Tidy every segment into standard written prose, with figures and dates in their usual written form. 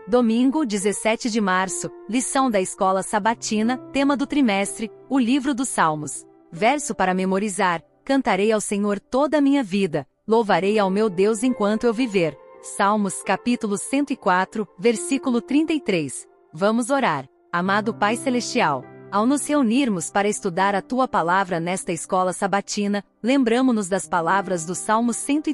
Domingo, 17 de março, lição da Escola Sabatina, tema do trimestre, o livro dos Salmos. Verso para memorizar: cantarei ao Senhor toda a minha vida, louvarei ao meu Deus enquanto eu viver. Salmos capítulo 104, versículo 33. Vamos orar. Amado Pai Celestial, ao nos reunirmos para estudar a Tua Palavra nesta escola sabatina, lembramo-nos das palavras do Salmo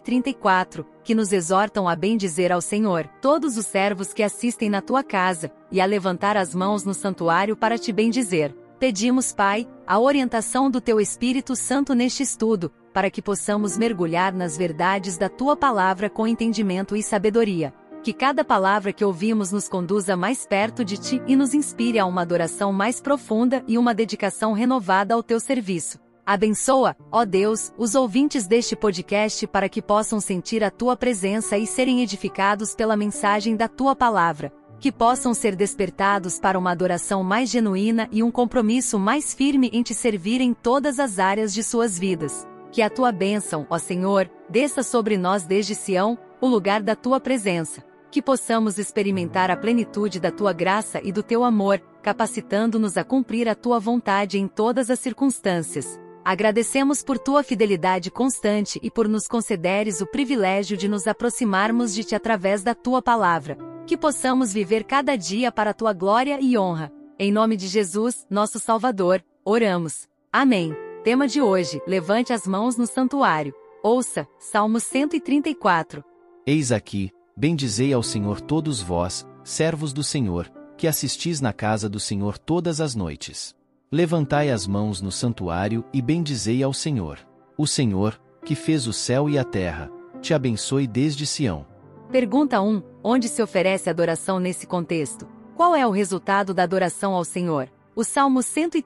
134, que nos exortam a bendizer ao Senhor todos os servos que assistem na Tua casa, e a levantar as mãos no santuário para Te bendizer. Pedimos, Pai, a orientação do Teu Espírito Santo neste estudo, para que possamos mergulhar nas verdades da Tua Palavra com entendimento e sabedoria. Que cada palavra que ouvimos nos conduza mais perto de Ti e nos inspire a uma adoração mais profunda e uma dedicação renovada ao Teu serviço. Abençoa, ó Deus, os ouvintes deste podcast para que possam sentir a Tua presença e serem edificados pela mensagem da Tua Palavra. Que possam ser despertados para uma adoração mais genuína e um compromisso mais firme em Te servir em todas as áreas de suas vidas. Que a Tua bênção, ó Senhor, desça sobre nós desde Sião, o lugar da Tua presença. Que possamos experimentar a plenitude da Tua graça e do Teu amor, capacitando-nos a cumprir a Tua vontade em todas as circunstâncias. Agradecemos por Tua fidelidade constante e por nos concederes o privilégio de nos aproximarmos de Ti através da Tua Palavra. Que possamos viver cada dia para a Tua glória e honra. Em nome de Jesus, nosso Salvador, oramos. Amém. Tema de hoje: levante as mãos no santuário. Ouça, Salmo 134. Eis aqui, bendizei ao Senhor todos vós, servos do Senhor, que assistis na casa do Senhor todas as noites. Levantai as mãos no santuário e bendizei ao Senhor. O Senhor, que fez o céu e a terra, te abençoe desde Sião. Pergunta 1. Onde se oferece adoração nesse contexto? Qual é o resultado da adoração ao Senhor? O Salmo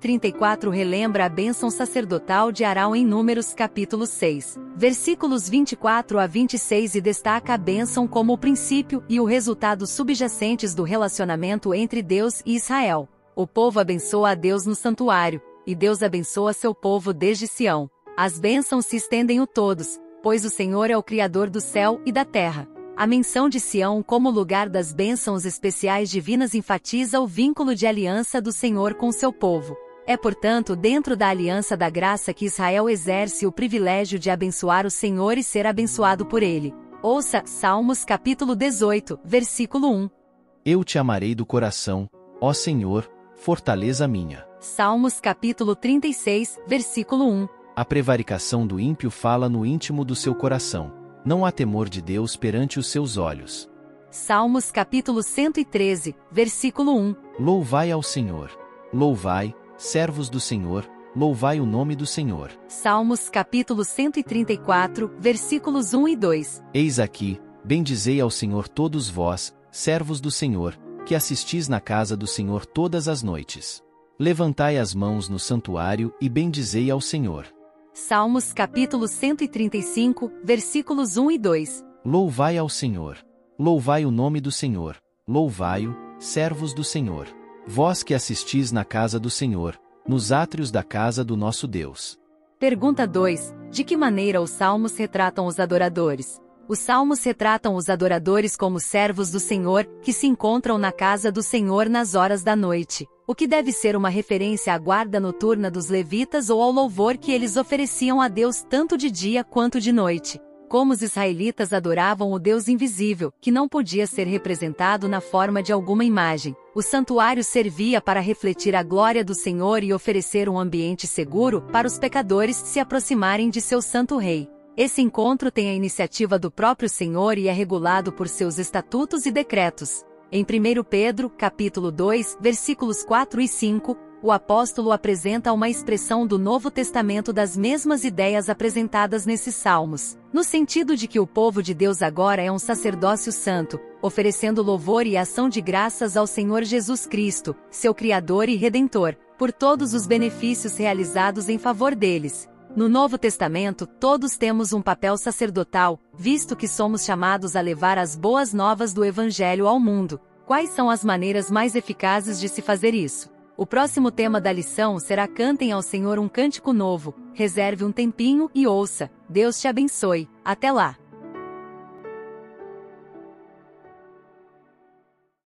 134 relembra a bênção sacerdotal de Arão em Números capítulo 6, versículos 24 a 26 e destaca a bênção como o princípio e o resultado subjacentes do relacionamento entre Deus e Israel. O povo abençoa a Deus no santuário, e Deus abençoa seu povo desde Sião. As bênçãos se estendem a todos, pois o Senhor é o Criador do céu e da terra. A menção de Sião como lugar das bênçãos especiais divinas enfatiza o vínculo de aliança do Senhor com seu povo. É, portanto, dentro da aliança da graça que Israel exerce o privilégio de abençoar o Senhor e ser abençoado por ele. Ouça, Salmos capítulo 18, versículo 1. Eu te amarei do coração, ó Senhor, fortaleza minha. Salmos capítulo 36, versículo 1. A prevaricação do ímpio fala no íntimo do seu coração. Não há temor de Deus perante os seus olhos. Salmos capítulo 113, versículo 1. Louvai ao Senhor. Louvai, servos do Senhor, louvai o nome do Senhor. Salmos capítulo 134, versículos 1 e 2. Eis aqui, bendizei ao Senhor todos vós, servos do Senhor, que assistis na casa do Senhor todas as noites. Levantai as mãos no santuário e bendizei ao Senhor. Salmos capítulo 135, versículos 1 e 2. Louvai ao Senhor. Louvai o nome do Senhor. Louvai-o, servos do Senhor. Vós que assistis na casa do Senhor, nos átrios da casa do nosso Deus. Pergunta 2. De que maneira os salmos retratam os adoradores? Os salmos retratam os adoradores como servos do Senhor, que se encontram na casa do Senhor nas horas da noite, o que deve ser uma referência à guarda noturna dos levitas ou ao louvor que eles ofereciam a Deus tanto de dia quanto de noite. Como os israelitas adoravam o Deus invisível, que não podia ser representado na forma de alguma imagem, o santuário servia para refletir a glória do Senhor e oferecer um ambiente seguro para os pecadores se aproximarem de seu santo rei. Esse encontro tem a iniciativa do próprio Senhor e é regulado por seus estatutos e decretos. Em 1 Pedro, capítulo 2, versículos 4 e 5, o apóstolo apresenta uma expressão do Novo Testamento das mesmas ideias apresentadas nesses salmos, no sentido de que o povo de Deus agora é um sacerdócio santo, oferecendo louvor e ação de graças ao Senhor Jesus Cristo, seu Criador e Redentor, por todos os benefícios realizados em favor deles. No Novo Testamento, todos temos um papel sacerdotal, visto que somos chamados a levar as boas novas do Evangelho ao mundo. Quais são as maneiras mais eficazes de se fazer isso? O próximo tema da lição será: cantem ao Senhor um cântico novo. Reserve um tempinho e ouça. Deus te abençoe. Até lá!